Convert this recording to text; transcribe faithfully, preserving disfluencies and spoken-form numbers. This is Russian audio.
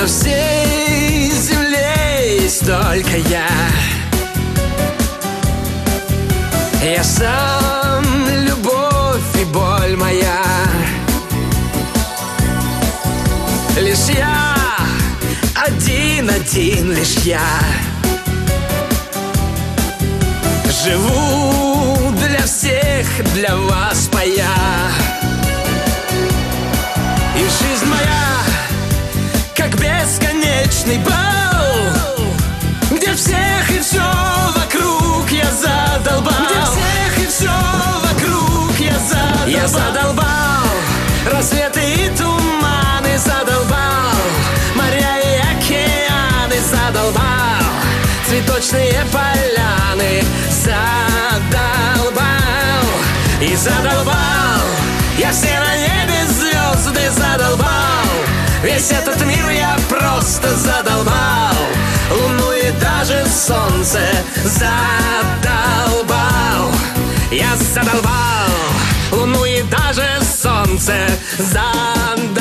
На всей земле есть только я. Я сам любовь и боль моя. Лишь я, один-один лишь я. Живу для всех, для вас моя. И жизнь моя, как бесконечный бал, где всех и все вокруг я задолбал. Где всех и все вокруг я задолбал. Я задолбал рассветы и туманы, задолбал моря и океаны, задолбал цветочные поляны, задолбал. И задолбал я все на небе звезды, задолбал весь этот мир я просто задолбал. Луну и даже солнце задолбал. Я задолбал луну и даже солнце задолбал.